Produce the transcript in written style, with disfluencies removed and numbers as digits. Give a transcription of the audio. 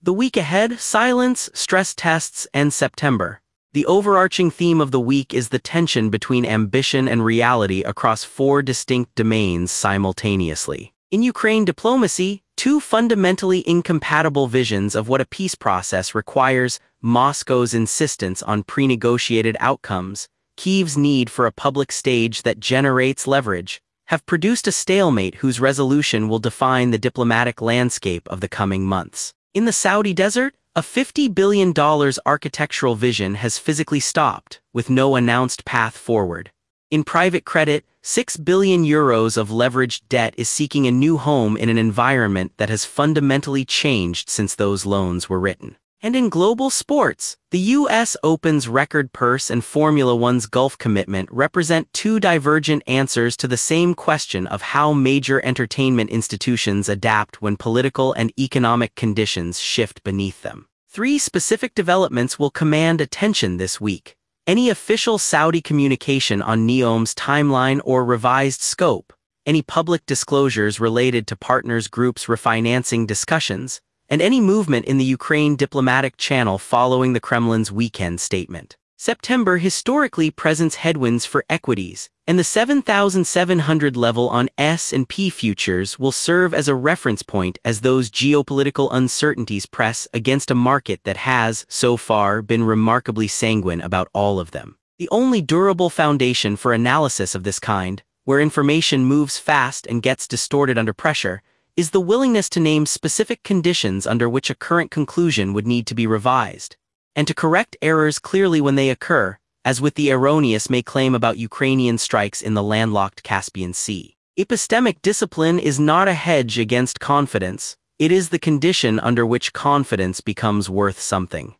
The week ahead: silence, stress tests, and September. The overarching theme of the week is the tension between ambition and reality across four distinct domains simultaneously. In Ukraine diplomacy, two fundamentally incompatible visions of what a peace process requires: Moscow's insistence on pre-negotiated outcomes, Kyiv's need for a public stage that generates leverage, have produced a stalemate whose resolution will define the diplomatic landscape of the coming months. In the Saudi desert, a $50 billion architectural vision has physically stopped, with no announced path forward. In private credit, €6 billion of leveraged debt is seeking a new home in an environment that has fundamentally changed since those loans were written. And in global sports, the US Open's record purse and Formula One's Gulf commitment represent two divergent answers to the same question of how major entertainment institutions adapt when political and economic conditions shift beneath them. Three specific developments will command attention this week: any official Saudi communication on NEOM's timeline or revised scope, any public disclosures related to Partners Group's refinancing discussions, and any movement in the Ukraine diplomatic channel following the Kremlin's weekend statement. September historically presents headwinds for equities, and the 7,700 level on S&P futures will serve as a reference point as those geopolitical uncertainties press against a market that has, so far, been remarkably sanguine about all of them. The only durable foundation for analysis of this kind, where information moves fast and gets distorted under pressure, is the willingness to name specific conditions under which a current conclusion would need to be revised, and to correct errors clearly when they occur, as with the erroneous may claim about Ukrainian strikes in the landlocked Caspian Sea. Epistemic discipline is not a hedge against confidence, it is the condition under which confidence becomes worth something.